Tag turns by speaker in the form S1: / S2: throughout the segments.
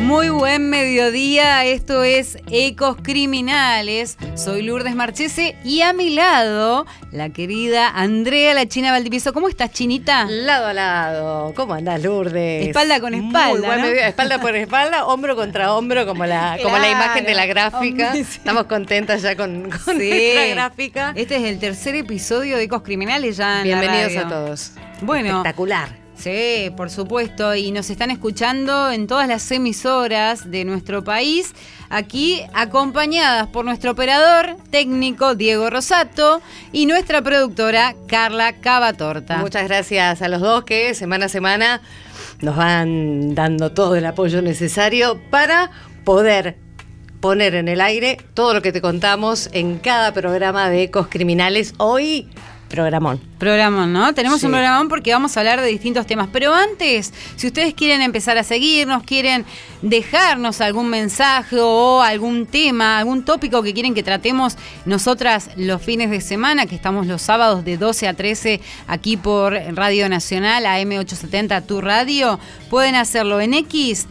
S1: Muy buen mediodía, esto es Ecos Criminales. Soy Lourdes Marchese y a mi lado la querida Andrea La China Valdivieso. ¿Cómo estás, Chinita?
S2: Lado a lado. ¿Cómo andás, Lourdes?
S1: Espalda con espalda,
S2: Muy buen
S1: ¿no?
S2: mediodía. Espalda por espalda, hombro contra hombro, como la imagen de la gráfica.
S1: Hombre, sí.
S2: Estamos contentas ya con
S1: Sí.
S2: nuestra gráfica.
S1: Este es el tercer episodio de Ecos Criminales ya en la
S2: Bienvenidos
S1: radio.
S2: a todos.
S1: Bueno,
S2: espectacular.
S1: Sí, por supuesto, y nos están escuchando en todas las emisoras de nuestro país, aquí acompañadas por nuestro operador técnico Diego Rosato y nuestra productora Carla Cavatorta.
S2: Muchas gracias a los dos que semana a semana nos van dando todo el apoyo necesario para poder poner en el aire todo lo que te contamos en cada programa de Ecos Criminales. Hoy, programón,
S1: ¿no? Tenemos
S2: Sí.
S1: un programón porque vamos a hablar de distintos temas. Pero antes, si ustedes quieren empezar a seguirnos, quieren dejarnos algún mensaje o algún tema, algún tópico que quieren que tratemos nosotras los fines de semana, que estamos los sábados de 12 a 13 aquí por Radio Nacional, AM870 Tu Radio, pueden hacerlo en X,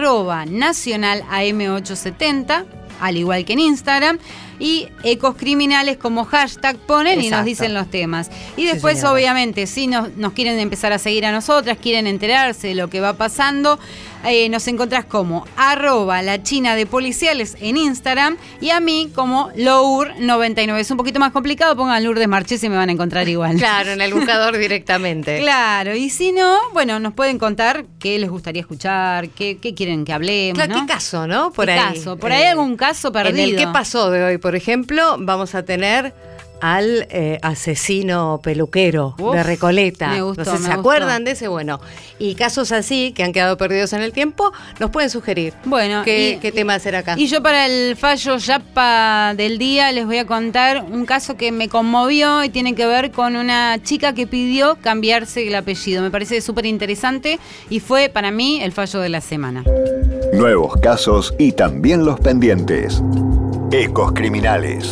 S1: @Nacional AM870, al igual que en Instagram, y Ecos Criminales como hashtag ponen. Exacto. Y nos dicen los temas. Y después, sí, obviamente, si nos quieren empezar a seguir a nosotras, quieren enterarse de lo que va pasando, nos encontrás como @La China de Policiales en Instagram y a mí como Lour99. Es un poquito más complicado, pongan Lourdes Marchese y me van a encontrar igual.
S2: Claro, en el buscador directamente.
S1: Claro, y si no, bueno, nos pueden contar qué les gustaría escuchar, qué quieren que hablemos,
S2: claro,
S1: ¿no?
S2: ¿Qué caso, no? Por
S1: ¿Qué
S2: ahí.
S1: caso? Por ahí algún caso perdido.
S2: En el ¿Qué pasó de hoy? Por ejemplo, vamos a tener al asesino peluquero de Recoleta.
S1: Me gustó,
S2: No sé si se acuerdan de ese. Bueno, y casos así que han quedado perdidos en el tiempo, nos pueden sugerir.
S1: Bueno,
S2: ¿Qué tema hacer acá?
S1: Y yo para el fallo yapa del día les voy a contar un caso que me conmovió y tiene que ver con una chica que pidió cambiarse el apellido. Me parece súper interesante y fue para mí el fallo de la semana.
S3: Nuevos casos y también los pendientes. Ecos Criminales.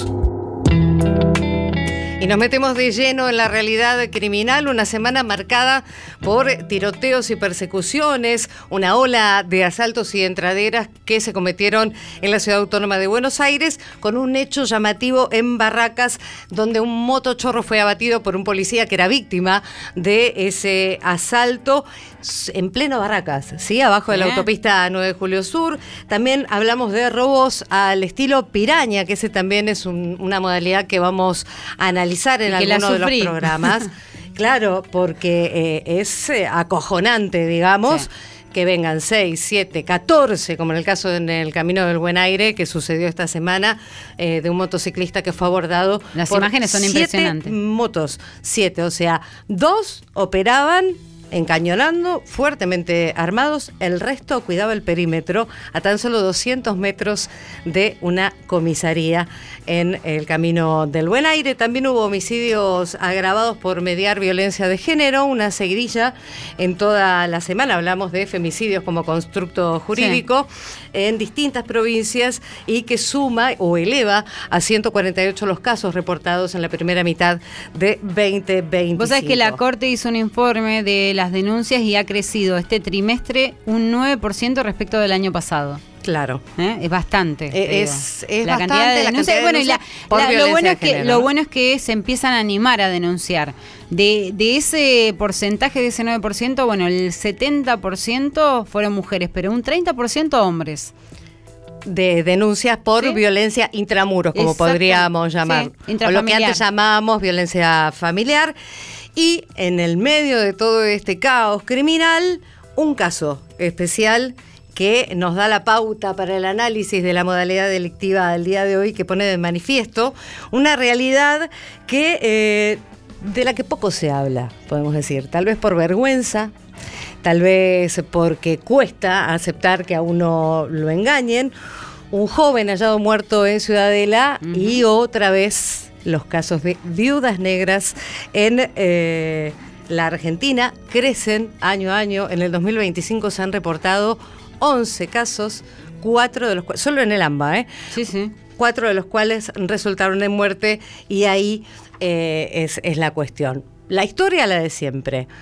S2: Y nos metemos de lleno en la realidad criminal, una semana marcada por tiroteos y persecuciones, una ola de asaltos y entraderas que se cometieron en la Ciudad Autónoma de Buenos Aires, con un hecho llamativo en Barracas, donde un motochorro fue abatido por un policía que era víctima de ese asalto en pleno Barracas, ¿sí? Abajo de la autopista 9 de Julio Sur. También hablamos de robos al estilo piraña, que ese también es una modalidad que vamos a analizar en alguno de los programas. Claro, porque es acojonante, digamos. Sí. Que vengan 6, 7, 14, como en el caso en el Camino del Buen Aire, que sucedió esta semana, de un motociclista que fue abordado.
S1: Las
S2: por
S1: imágenes son impresionantes.
S2: Motos, 7, o sea, 2 operaban encañonando, fuertemente armados, el resto cuidaba el perímetro a tan solo 200 metros de una comisaría en el Camino del Buen Aire. También hubo homicidios agravados por mediar violencia de género, una seguidilla en toda la semana. Hablamos de femicidios como constructo jurídico, sí, en distintas provincias, y que suma o eleva a 148 los casos reportados en la primera mitad de 2025.
S1: Vos sabés que la Corte hizo un informe de las denuncias y ha crecido este trimestre un 9% respecto del año pasado.
S2: Claro.
S1: Es bastante.
S2: Es
S1: la
S2: bastante
S1: cantidad de denuncias. Bueno, lo bueno es que se empiezan a animar a denunciar. De ese porcentaje, de ese 9%, bueno, el 70% fueron mujeres, pero un 30% hombres.
S2: De denuncias por, ¿sí?, violencia intramuros, como podríamos llamar. Sí, o lo que antes llamábamos violencia familiar. Y en el medio de todo este caos criminal, un caso especial que nos da la pauta para el análisis de la modalidad delictiva del día de hoy, que pone de manifiesto una realidad que de la que poco se habla, podemos decir. Tal vez por vergüenza, tal vez porque cuesta aceptar que a uno lo engañen. Un joven hallado muerto en Ciudadela, y otra vez los casos de viudas negras en la Argentina crecen año a año. En el 2025 se han reportado 11 casos, 4 de los cuales, solo en el AMBA,
S1: Sí, sí.
S2: 4 de los cuales resultaron en muerte, y ahí es la cuestión. La historia, la de siempre.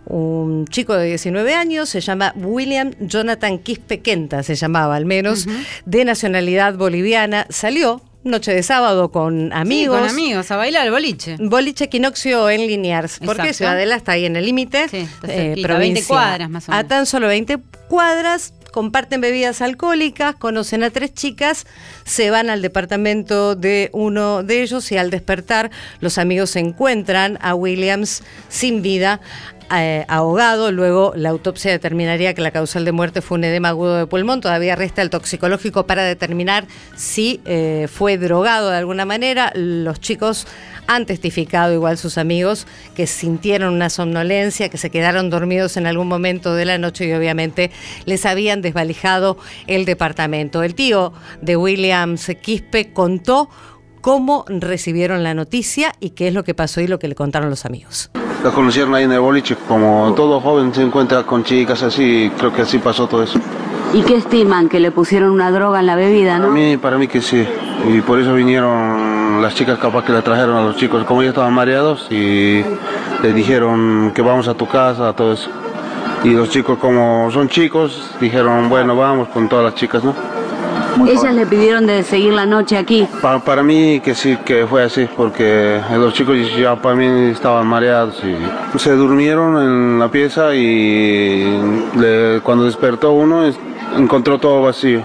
S2: un chico de 19 años, se llama William Jonathan Quispe Quenta, se llamaba al menos, de nacionalidad boliviana, salió noche de sábado con amigos.
S1: Sí, con amigos, a bailar el boliche.
S2: Boliche Equinoccio en Liniers, porque
S1: Exacto.
S2: Ciudadela está ahí en el límite.
S1: Sí,
S2: provincia.
S1: 20 cuadras más o menos.
S2: A tan solo 20 cuadras, comparten bebidas alcohólicas, conocen a 3 chicas, se van al departamento de uno de ellos y al despertar los amigos encuentran a Williams sin vida, ahogado. Luego la autopsia determinaría que la causal de muerte fue un edema agudo de pulmón. Todavía resta el toxicológico para determinar si fue drogado de alguna manera. Los chicos han testificado, igual sus amigos, que sintieron una somnolencia, que se quedaron dormidos en algún momento de la noche y obviamente les habían desvalijado el departamento. El tío de Williams Quispe contó cómo recibieron la noticia y qué es lo que pasó y lo que le contaron los amigos.
S4: La conocieron ahí en el boliche, como todo joven se encuentra con chicas así, creo que así pasó todo eso.
S5: ¿Y qué estiman? ¿Que le pusieron una droga en la bebida, no?
S4: Para mí que sí, y por eso vinieron las chicas, capaz que le trajeron a los chicos, como ellos estaban mareados, y les dijeron que vamos a tu casa, todo eso. Y los chicos, como son chicos, dijeron, bueno, vamos con todas las chicas, ¿no?
S5: ¿Ellas le pidieron de seguir la noche aquí?
S4: Para mí que sí, que fue así, porque los chicos ya para mí estaban mareados y se durmieron en la pieza y cuando despertó uno encontró todo vacío,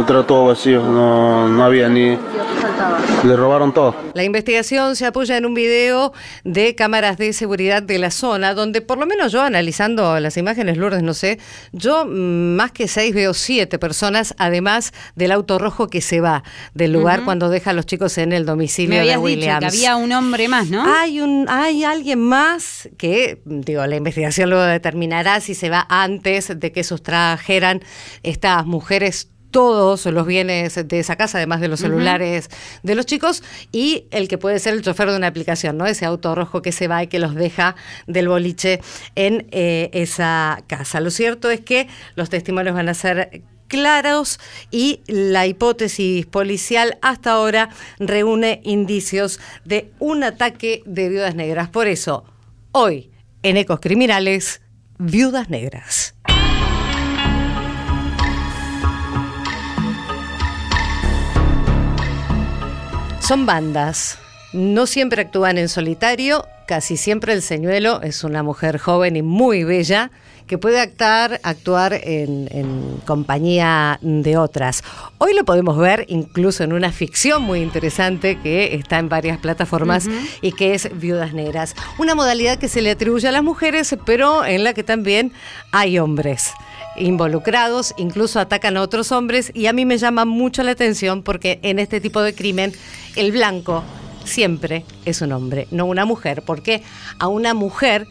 S4: no había ni... Le robaron todo.
S2: La investigación se apoya en un video de cámaras de seguridad de la zona, donde por lo menos yo, analizando las imágenes, Lourdes, no sé, yo más que 6 veo 7 personas, además del auto rojo que se va del lugar cuando deja a los chicos en el domicilio de Williams.
S1: Me habías dicho que había un hombre más, ¿no?
S2: Hay alguien más que, la investigación luego determinará si se va antes de que sustrajeran estas mujeres todos los bienes de esa casa, además de los celulares de los chicos, y el que puede ser el chofer de una aplicación, ¿no? Ese auto rojo que se va y que los deja del boliche en esa casa. Lo cierto es que los testimonios van a ser claros y la hipótesis policial hasta ahora reúne indicios de un ataque de viudas negras. Por eso, hoy, en Ecos Criminales, Viudas Negras. Son bandas, no siempre actúan en solitario, casi siempre el señuelo es una mujer joven y muy bella que puede actuar en compañía de otras. Hoy lo podemos ver incluso en una ficción muy interesante que está en varias plataformas y que es Viudas Negras. Una modalidad que se le atribuye a las mujeres, pero en la que también hay hombres involucrados, incluso atacan a otros hombres, y a mí me llama mucho la atención porque en este tipo de crimen el blanco siempre es un hombre, no una mujer, porque a una mujer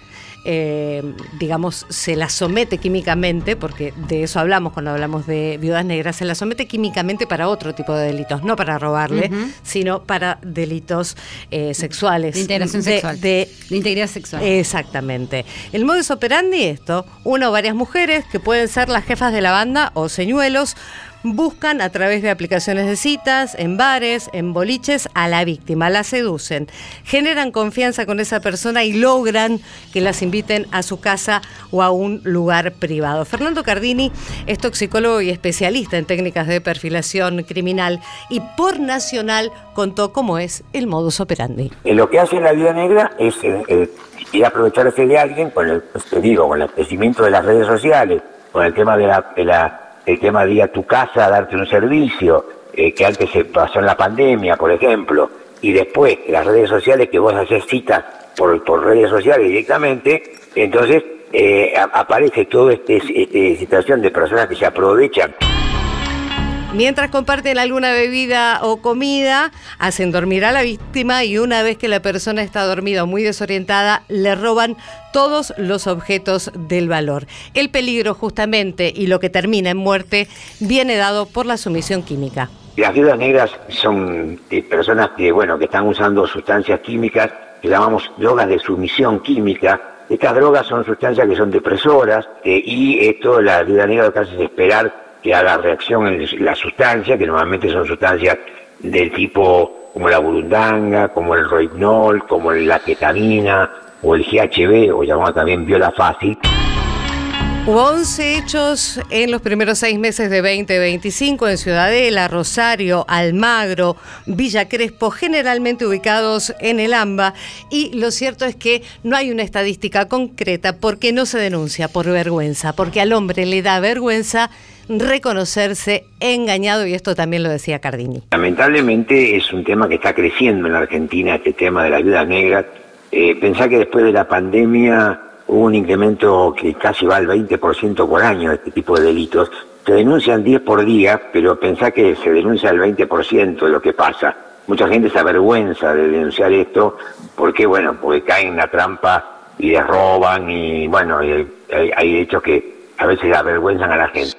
S2: se la somete químicamente, porque de eso hablamos cuando hablamos de Viudas Negras, se la somete químicamente para otro tipo de delitos, no para robarle, sino para delitos sexuales.
S1: De integración sexual. De integridad sexual.
S2: Exactamente. El modus operandi, esto, una o varias mujeres que pueden ser las jefas de la banda o señuelos, buscan a través de aplicaciones de citas, en bares, en boliches, a la víctima, la seducen, generan confianza con esa persona y logran que las inviten a su casa o a un lugar privado. Fernando Cardini es toxicólogo y especialista en técnicas de perfilación criminal y por Nacional contó cómo es el modus operandi.
S6: Lo que hace la Viuda Negra es ir a aprovecharse de alguien con el crecimiento de las redes sociales, con el tema el tema de ir a tu casa a darte un servicio, que antes se pasó en la pandemia, por ejemplo, y después las redes sociales, que vos haces citas por redes sociales directamente, entonces aparece toda esta situación de personas que se aprovechan.
S2: Mientras comparten alguna bebida o comida, hacen dormir a la víctima y una vez que la persona está dormida o muy desorientada, le roban todos los objetos del valor. El peligro justamente y lo que termina en muerte viene dado por la sumisión química.
S6: Las viudas negras son personas que están usando sustancias químicas que llamamos drogas de sumisión química. Estas drogas son sustancias que son depresoras y esto la viuda negra lo que hace es esperar que haga reacción en la sustancia, que normalmente son sustancias del tipo como la burundanga, como el rohypnol, como la ketamina, o el GHB, o llamado también viola fácil.
S2: Hubo 11 hechos en los primeros 6 meses de 2025 en Ciudadela, Rosario, Almagro, Villa Crespo, generalmente ubicados en el AMBA, y lo cierto es que no hay una estadística concreta porque no se denuncia por vergüenza, porque al hombre le da vergüenza reconocerse engañado, y esto también lo decía Cardini.
S6: Lamentablemente es un tema que está creciendo en la Argentina, este tema de la viuda negra. Pensá que después de la pandemia hubo un incremento que casi va al 20% por año de este tipo de delitos. Se denuncian 10 por día, pero pensá que se denuncia el 20% de lo que pasa. Mucha gente se avergüenza de denunciar esto porque caen en la trampa y les roban, y hay hechos que a veces avergüenzan a la gente.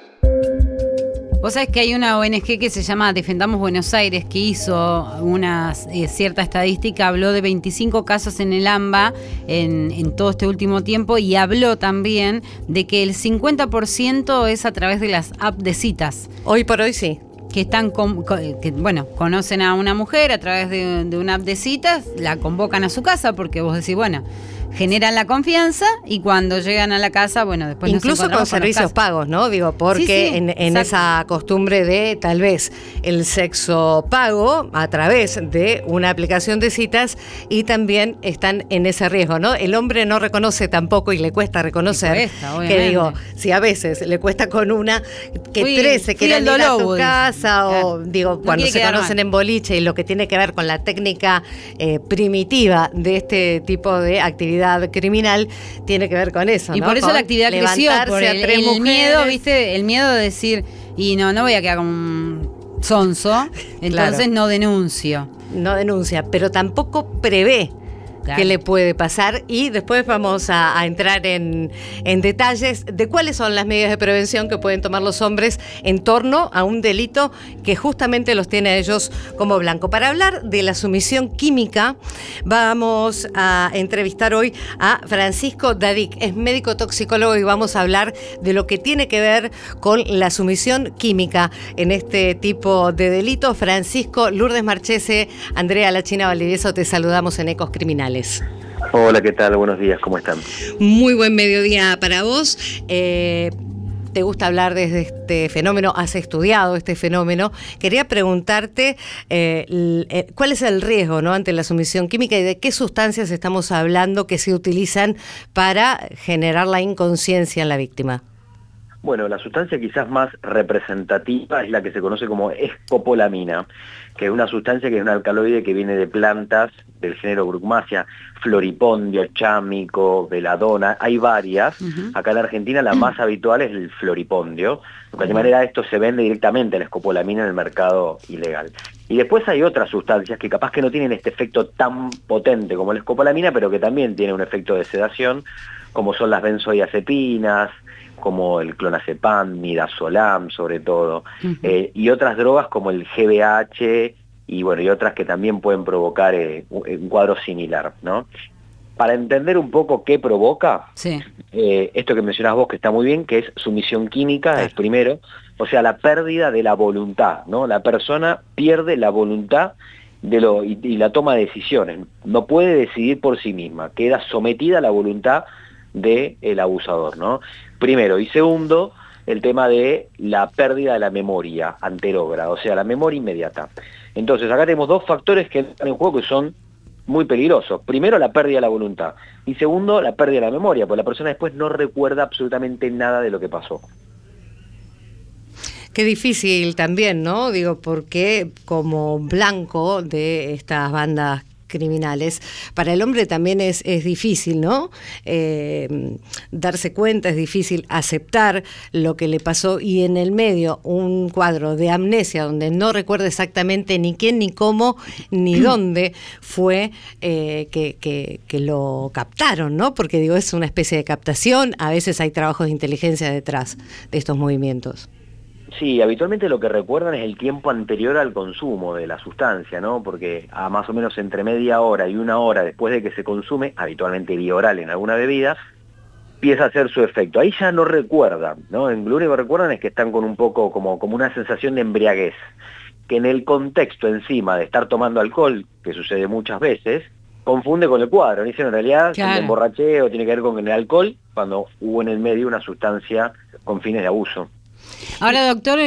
S1: Vos sabés que hay una ONG que se llama Defendamos Buenos Aires, que hizo una cierta estadística, habló de 25 casos en el AMBA en todo este último tiempo, y habló también de que el 50% es a través de las apps de citas.
S2: Hoy por hoy sí.
S1: Que están conocen a una mujer a través de una app de citas, la convocan a su casa porque vos decís, generan la confianza, y cuando llegan a la casa, después
S2: incluso con servicios pagos, ¿no? Porque sí, en esa costumbre de tal vez el sexo pago a través de una aplicación de citas, y también están en ese riesgo, ¿no? El hombre no reconoce tampoco, y le cuesta reconocer, si a veces le cuesta con una, que 13 quieren ir a tu casa, o cuando se conocen en boliche, y lo que tiene que ver con la técnica primitiva de este tipo de actividad criminal tiene que ver con eso, ¿no?
S1: Y por eso la actividad creció, por el miedo, ¿viste? El miedo de decir, y no voy a quedar como un sonso, entonces no denuncio.
S2: No denuncia, pero tampoco prevé qué le puede pasar, y después vamos a entrar en detalles de cuáles son las medidas de prevención que pueden tomar los hombres en torno a un delito que justamente los tiene a ellos como blanco. Para hablar de la sumisión química, vamos a entrevistar hoy a Francisco Dadik, es médico toxicólogo, y vamos a hablar de lo que tiene que ver con la sumisión química en este tipo de delitos. Francisco, Lourdes Marchese, Andrea La China Valdivieso, te saludamos en Ecos Criminales.
S7: Hola, ¿qué tal? Buenos días, ¿cómo están?
S2: Muy buen mediodía para vos. Te gusta hablar de este fenómeno, has estudiado este fenómeno. Quería preguntarte cuál es el riesgo, ¿no?, ante la sumisión química, y de qué sustancias estamos hablando que se utilizan para generar la inconsciencia en la víctima.
S7: Bueno, la sustancia quizás más representativa es la que se conoce como escopolamina, que es una sustancia que es un alcaloide que viene de plantas del género Brugmansia, floripondio, chámico, veladona, hay varias. Acá en Argentina la más habitual es el floripondio. De cualquier manera, esto se vende directamente, la escopolamina, en el mercado ilegal. Y después hay otras sustancias que capaz que no tienen este efecto tan potente como la escopolamina, pero que también tienen un efecto de sedación, como son las benzodiazepinas, como el clonazepam, midazolam sobre todo, y otras drogas como el GBH, y otras que también pueden provocar un cuadro similar, ¿no? Para entender un poco qué provoca, esto que mencionás vos, que está muy bien, que es sumisión química, es primero, o sea, la pérdida de la voluntad, ¿no? La persona pierde la voluntad y la toma de decisiones, no puede decidir por sí misma, queda sometida a la voluntad del abusador, ¿no? Primero. Y segundo, el tema de la pérdida de la memoria anterógrada, o sea, la memoria inmediata. Entonces, acá tenemos dos factores que entran en juego que son muy peligrosos. Primero, la pérdida de la voluntad. Y segundo, la pérdida de la memoria, porque la persona después no recuerda absolutamente nada de lo que pasó.
S2: Qué difícil también, ¿no? Porque como blanco de estas bandas criminales, para el hombre también es difícil, ¿no? Darse cuenta, es difícil aceptar lo que le pasó, y en el medio un cuadro de amnesia donde no recuerda exactamente ni quién, ni cómo, ni dónde fue que lo captaron, ¿no? Porque es una especie de captación, a veces hay trabajos de inteligencia detrás de estos movimientos.
S7: Sí, habitualmente lo que recuerdan es el tiempo anterior al consumo de la sustancia, ¿no? Porque a más o menos entre media hora y una hora después de que se consume, habitualmente bioral en alguna bebida, empieza a hacer su efecto. Ahí ya no recuerdan, ¿no? Lo único que recuerdan es que están con un poco como una sensación de embriaguez, que en el contexto encima de estar tomando alcohol, que sucede muchas veces, confunde con el cuadro. Dicen en realidad se emborraché o tiene que ver con el alcohol, cuando hubo en el medio una sustancia con fines de abuso.
S1: Ahora, doctor,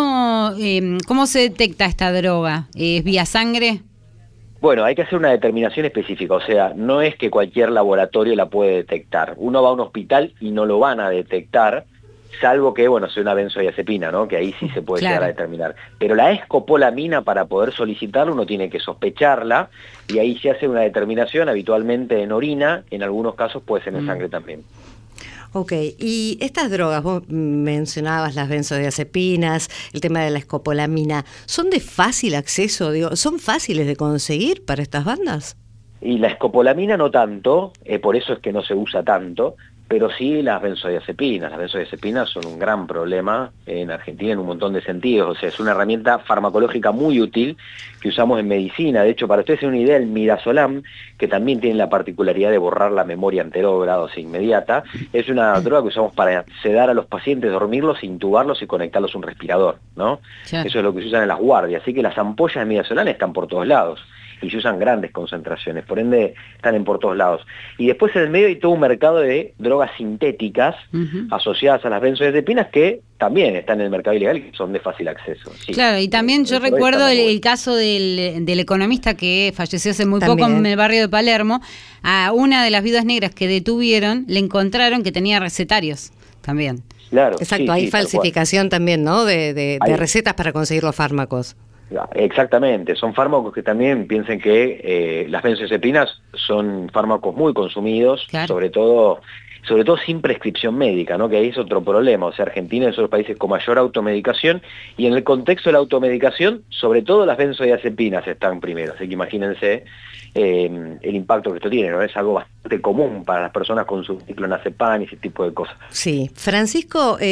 S1: ¿cómo se detecta esta droga? ¿Es vía sangre?
S7: Bueno, hay que hacer una determinación específica, o sea, no es que cualquier laboratorio la puede detectar. Uno va a un hospital y no lo van a detectar, salvo que, bueno, sea una benzodiazepina, ¿no? Que ahí sí se puede llegar a determinar. Pero la escopolamina, para poder solicitarlo, uno tiene que sospecharla, y ahí se hace una determinación, habitualmente en orina, en algunos casos puede ser en sangre también.
S2: Ok, y estas drogas, vos mencionabas las benzodiazepinas, el tema de la escopolamina, ¿son de fácil acceso? Digo, ¿son fáciles de conseguir para estas bandas?
S7: Y la escopolamina no tanto, por eso es que no se usa tanto, pero sí las benzodiazepinas. Las benzodiazepinas son un gran problema en Argentina en un montón de sentidos. O sea, es una herramienta farmacológica muy útil que usamos en medicina. De hecho, para ustedes tener una idea, el midazolam, que también tiene la particularidad de borrar la memoria anterógrada, o sea, inmediata, es una droga que usamos para sedar a los pacientes, dormirlos, intubarlos y conectarlos a un respirador, ¿no? Eso es lo que se usa en las guardias. Así que las ampollas de midazolam están por todos lados. Y se usan grandes concentraciones, por ende están por todos lados. Y después en el medio hay todo un mercado de drogas sintéticas asociadas a las benzodiazepinas que también están en el mercado ilegal y son de fácil acceso. Sí.
S1: Claro, y también yo recuerdo el caso del economista que falleció hace muy poco en el barrio de Palermo. A una de las viudas negras que detuvieron le encontraron que tenía recetarios también.
S7: Claro.
S2: Exacto, hay falsificación también, ¿no? De recetas para conseguir los fármacos.
S7: Exactamente, son fármacos que también piensen que las benzodiazepinas son fármacos muy consumidos, sobre todo sin prescripción médica, ¿no? Que ahí es otro problema. O sea, Argentina es uno de los países con mayor automedicación, y en el contexto de la automedicación, sobre todo las benzodiazepinas están primero. Así que imagínense el impacto que esto tiene, ¿no? Es algo bastante común para las personas con su clonazepam y ese tipo de cosas.
S2: Sí. Francisco, ¿a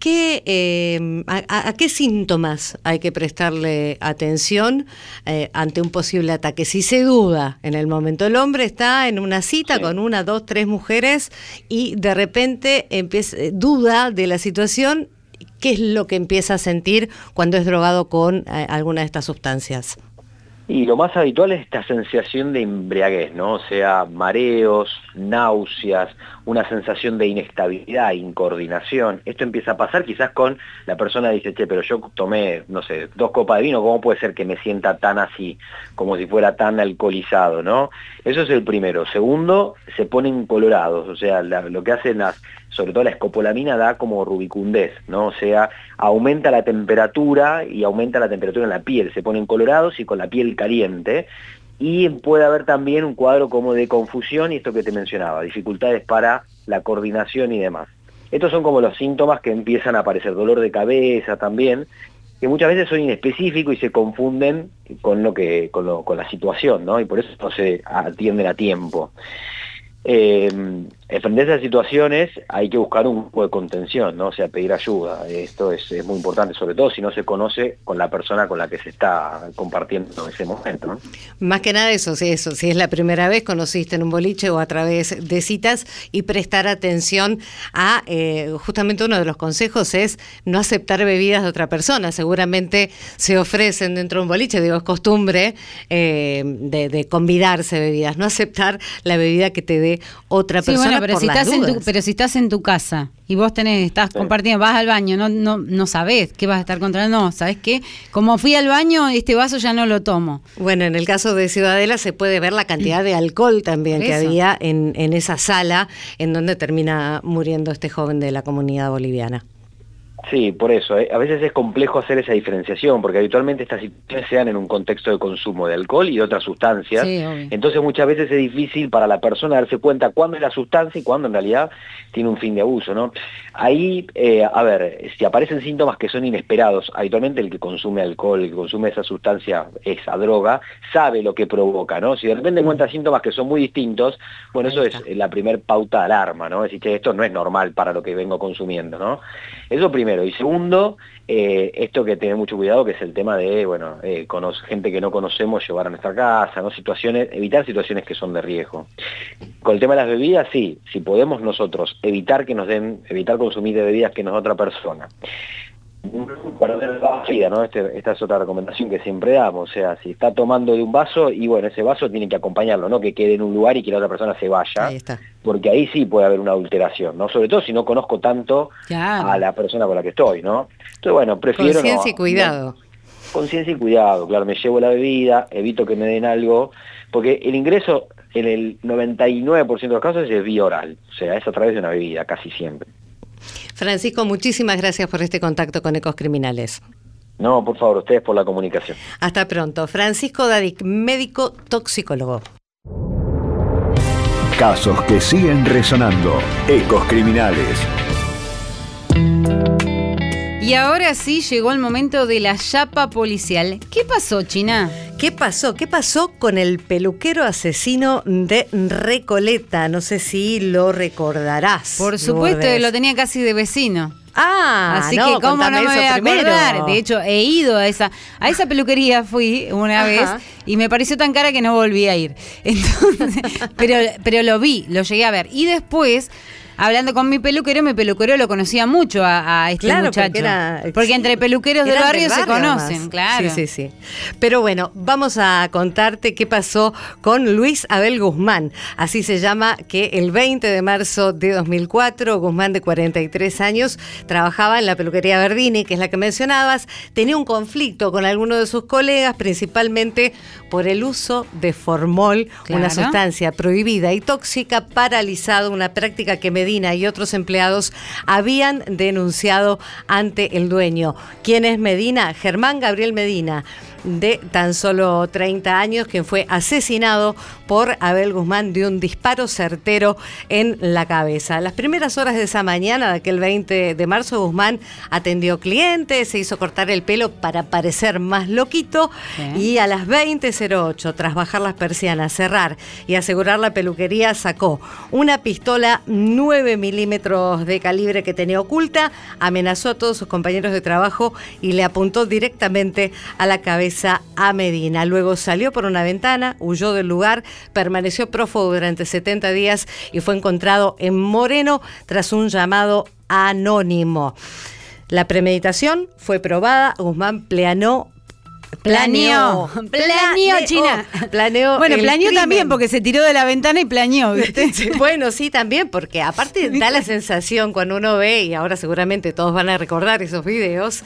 S2: qué síntomas hay que prestarle atención ante un posible ataque? Si se duda en el momento, el hombre está en una cita con 1, 2, 3 mujeres y de repente duda de la situación, ¿qué es lo que empieza a sentir cuando es drogado con alguna de estas sustancias?
S7: Y lo más habitual es esta sensación de embriaguez, ¿no? O sea, mareos, náuseas, una sensación de inestabilidad, incoordinación. Esto empieza a pasar quizás con la persona que dice, che, pero yo tomé, no sé, 2 copas de vino, ¿cómo puede ser que me sienta tan así, como si fuera tan alcoholizado, ¿no? Eso es el primero. Segundo, se ponen colorados, o sea, lo que hacen sobre todo la escopolamina da como rubicundez, ¿no? O sea, aumenta la temperatura y aumenta la temperatura en la piel, se ponen colorados y con la piel caliente, y puede haber también un cuadro como de confusión y esto que te mencionaba, dificultades para la coordinación y demás. Estos son como los síntomas que empiezan a aparecer, dolor de cabeza también, que muchas veces son inespecíficos y se confunden con la situación, ¿no? Y por eso no se atienden a tiempo. Frente a esas situaciones hay que buscar un poco de contención, ¿no? O sea, pedir ayuda. Esto es muy importante, sobre todo si no se conoce con la persona con la que se está compartiendo en ese momento, ¿no?
S2: Más que nada eso, si es la primera vez, conociste en un boliche o a través de citas, y prestar atención a, justamente uno de los consejos es no aceptar bebidas de otra persona. Seguramente se ofrecen dentro de un boliche, digo, es costumbre de convidarse bebidas, no aceptar la bebida que te dé otra persona.
S1: Pero si estás en tu casa y vos estás compartiendo, vas al baño, no sabés qué vas a estar controlando, no, ¿sabés qué? Como fui al baño, este vaso ya no lo tomo.
S2: Bueno, en el caso de Ciudadela se puede ver la cantidad de alcohol también que había en esa sala en donde termina muriendo este joven de la comunidad boliviana.
S7: Sí, por eso. A veces es complejo hacer esa diferenciación, porque habitualmente estas situaciones se dan en un contexto de consumo de alcohol y de otras sustancias. Sí, entonces muchas veces es difícil para la persona darse cuenta cuándo es la sustancia y cuándo en realidad tiene un fin de abuso, ¿no? Ahí, si aparecen síntomas que son inesperados, habitualmente el que consume alcohol, el que consume esa sustancia, esa droga, sabe lo que provoca, ¿no? Si de repente encuentra síntomas que son muy distintos, bueno, eso es la primer pauta de alarma, ¿no? Es decir, che, esto no es normal para lo que vengo consumiendo, ¿no? Eso primero. Y segundo, esto que tener mucho cuidado, que es el tema de, gente que no conocemos llevar a nuestra casa, ¿no? Evitar situaciones que son de riesgo. Con el tema de las bebidas, sí, si podemos nosotros evitar consumir bebidas que nos da otra persona, Perder la vida, ¿no? Esta es otra recomendación que siempre damos, o sea, si está tomando de un vaso, y bueno, ese vaso tiene que acompañarlo, no que quede en un lugar y que la otra persona se vaya,
S2: ahí está.
S7: Porque ahí sí puede haber una adulteración, ¿no? Sobre todo si no conozco tanto a la persona con la que estoy, ¿no? Entonces, bueno, prefiero...
S2: Conciencia y cuidado.
S7: Conciencia y cuidado, claro, me llevo la bebida, evito que me den algo, porque el ingreso en el 99% de los casos es vía oral, o sea, es a través de una bebida, casi siempre.
S2: Francisco, muchísimas gracias por este contacto con Ecos Criminales.
S7: No, por favor, ustedes por la comunicación.
S2: Hasta pronto. Francisco Dadic, médico toxicólogo.
S3: Casos que siguen resonando. Ecos Criminales.
S1: Y ahora sí llegó el momento de la chapa policial. ¿Qué pasó, China?
S2: ¿Qué pasó? ¿Qué pasó con el peluquero asesino de Recoleta? No sé si lo recordarás.
S1: Por supuesto, lo tenía casi de vecino.
S2: Así
S1: que cómo no me voy a acordar. De hecho, he ido a esa peluquería, fui una vez y me pareció tan cara que no volví a ir. Entonces, pero lo llegué a ver. Y después, hablando con mi peluquero lo conocía mucho a este muchacho. Porque entre peluqueros del barrio se conocen, además. Claro.
S2: Sí. Pero bueno, vamos a contarte qué pasó con Luis Abel Guzmán. Así se llama, que el 20 de marzo de 2004, Guzmán, de 43 años, trabajaba en la peluquería Verdini, que es la que mencionabas. Tenía un conflicto con alguno de sus colegas, principalmente por el uso de formol, una sustancia prohibida y tóxica, paralizado, una práctica que Medina y otros empleados habían denunciado ante el dueño. ¿Quién es Medina? Germán Gabriel Medina, de tan solo 30 años, quien fue asesinado por Abel Guzmán de un disparo certero en la cabeza. A las primeras horas de esa mañana, de aquel 20 de marzo, Guzmán atendió clientes, se hizo cortar el pelo para parecer más loquito, y a las 20:08, tras bajar las persianas, cerrar y asegurar la peluquería, sacó una pistola 9 milímetros de calibre que tenía oculta, amenazó a todos sus compañeros de trabajo y le apuntó directamente a la cabeza a Medina. Luego salió por una ventana, huyó del lugar, permaneció prófugo durante 70 días y fue encontrado en Moreno tras un llamado anónimo. La premeditación fue probada. Guzmán planeó, China. Planeó.
S1: Bueno, planeó también porque se tiró de la ventana y planeó, ¿viste?
S2: Bueno, sí, también, porque aparte da la sensación cuando uno ve, y ahora seguramente todos van a recordar esos videos,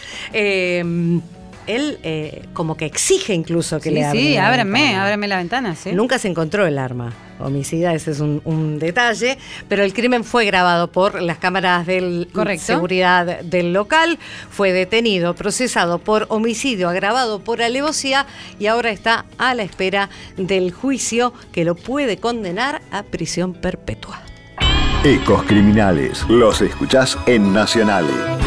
S2: él como que exige incluso que le abran.
S1: Sí, ábrame la ventana, sí.
S2: Nunca se encontró el arma homicida, ese es un detalle, pero el crimen fue grabado por las cámaras de seguridad del local, fue detenido, procesado por homicidio agravado por alevosía y ahora está a la espera del juicio que lo puede condenar a prisión perpetua.
S3: Ecos Criminales, los escuchás en Nacional.